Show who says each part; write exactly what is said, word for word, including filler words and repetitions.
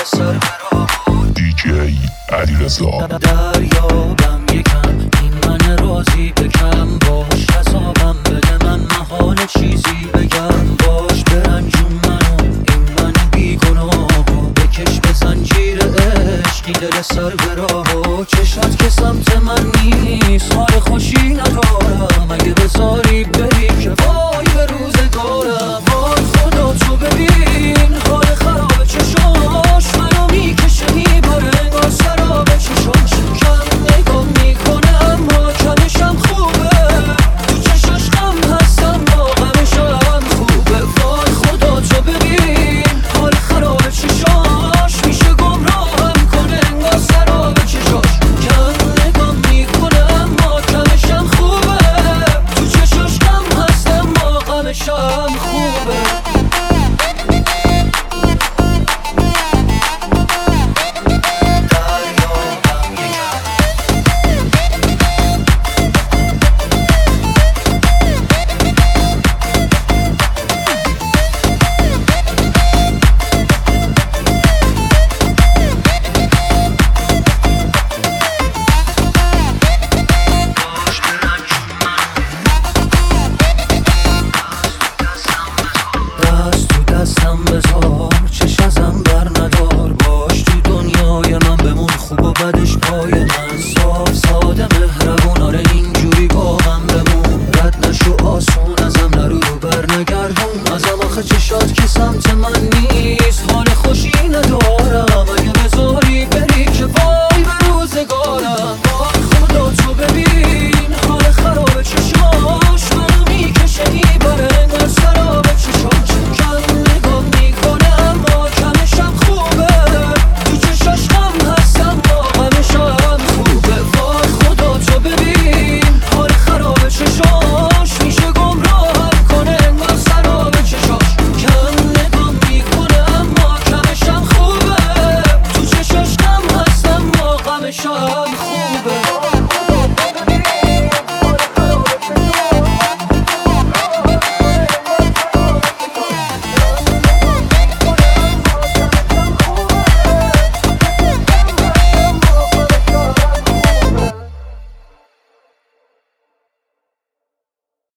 Speaker 1: سر برام
Speaker 2: دیجی علیرضا.
Speaker 1: دریابم یکم این من راضی بکم، باش حسابم بده من محال چیزی بگم، باش برنجون منو این من بیگناهو بکش به زنجیر عشقی دل سر براهو. چشات که سمت من نیست حال خوشی ندارم، اگه بذاری بری که وای به روزگارم. وای خدا تو ببین حال خراب چشاش منو میکشه میبره انگار سراب چشاش. کم نگاه میکنم ما کمشم خوبه، تو چشاش غم هستم با غمشم خوبه. وای خدا تو ببین حال خراب چشاش میشه گمراهم کنه انگار سراب چشاش. کم نگاه میکنم ما کمشم خوبه، تو چشاش غم هستم با غمشم خوبه. دست تو دستم بذار چش ازم بر ندار، باش تو دنیای من بمون خوب و بدش پای من. صاف ساده مهربون آره اینجوری با من بمون، رد نشو آسون ازم نرو رو بر نگردون ازم. آخه چشات که سمت من نیست حال خوشی ندارم، اگه بذاری بری که وای به روزگارم. وای خدا تو ببین حال خراب چشاش منو میکشه میبره انگار سراب چشاش. کم نگاه میکنم ما کمشم خوبه، تو چشاش غم هستم با غمشم خوبه. وای خدا تو ببین حال خراب چشاش میشه گمراهم کنه انگار سراب چشاش. کم نگاه میکنم ما کمشم خوبه، تو چشاش غم هستم با غمشم